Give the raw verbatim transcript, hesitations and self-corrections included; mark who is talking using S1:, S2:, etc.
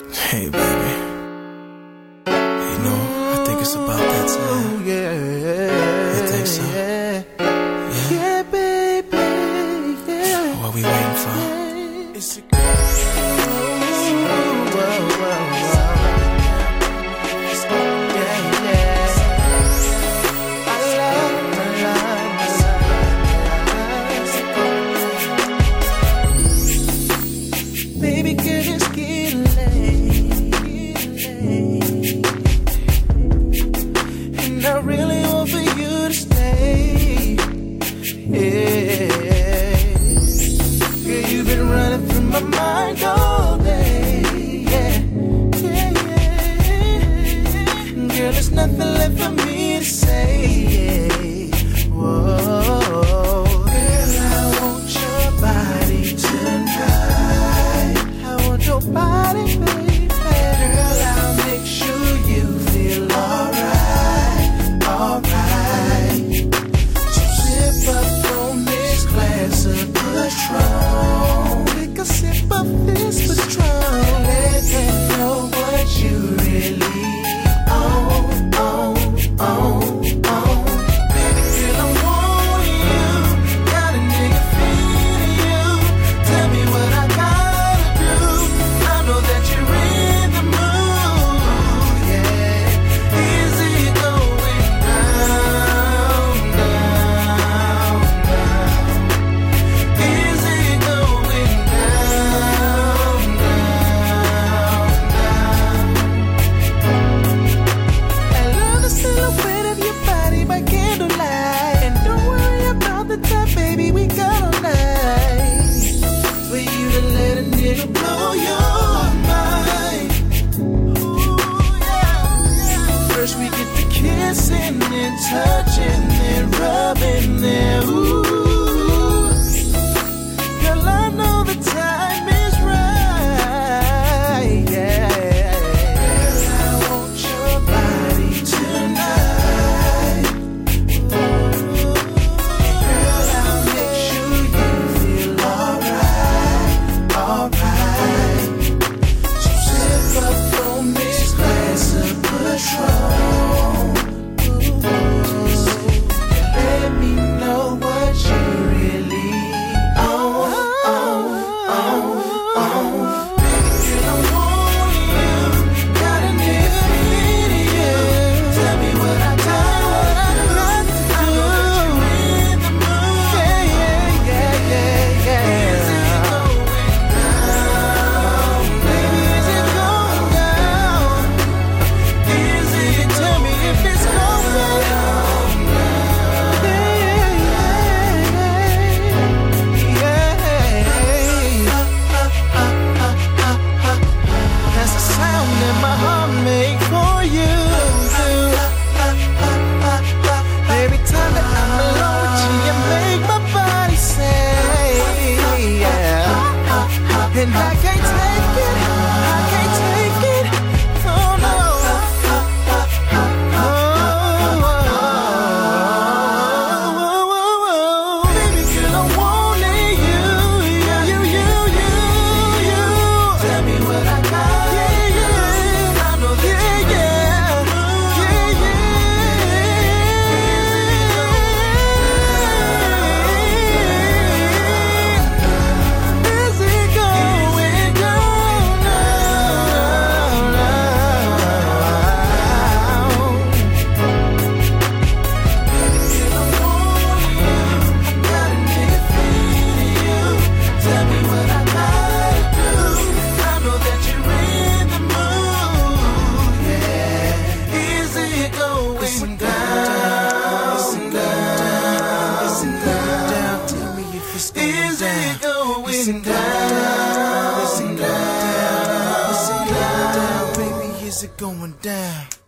S1: Hey, baby. You know, I think it's about that time.
S2: Yeah,
S1: You think so?
S2: yeah,
S1: Yeah?
S2: yeah, baby, yeah.
S1: What we waiting for?
S2: It's a girl. Whoa, whoa, whoa. Yeah, yeah. I love, I love, I love. Baby girl, it's getting late, and I really want for you to stay. Yeah, girl, you've been running through my mind all day. Yeah, yeah, yeah. Girl, there's nothing left for me to say. Whoa, girl, I want your body tonight. I want your body, baby. Girl, I'll make sure you feel alright, alright. So sip up on this glass of Patron. Take a sip of this Patron. Let me know what you really own, own, own, own. Baby girl, I want you. Got a nigga feeling you. Tell me what I gotta do. I know that you're in the mood, yeah. Is it going down, down, down? Is it going down, down, down? I love the silhouette of your body by candlelight. And don't worry about the time, baby, we got all night for you to let a nigga blow your mind. Ooh, yeah, yeah. First we get the kissing and touching and rubbing and ooh. Girl, I know the time is right. Yeah. Girl, I want your body tonight. Girl, I'll make sure you feel alright, alright. So sip up on this glass of Patron. Let me know what you really own, own, own, own. Baby girl, I want you. Got a nigga feeling you. Tell me what I gotta do. I know that you're in the mood. Yeah, yeah, yeah, yeah, yeah. Is it going down? Baby, is it going down? Is it? Tell me if it's going down. Yeah, yeah, yeah. That's the sound that my heart make for you. Every time that I'm alone with you, you make my body say, yeah. And I can't take it, I can't take it, oh no. Oh, oh, oh, oh. Baby girl, I want you, you, you, you, you, you. Tell me what I got. Yeah, yeah. I know that yeah, yeah. Yeah, yeah. Is it going down now? Baby girl, I want you. Got a nigga feeling you. Tell me what I gotta do. I know that you're in the mood, yeah. Is it going down, down, down? Tell me if it's going down. Is it going down, down, down? Baby, is it going down?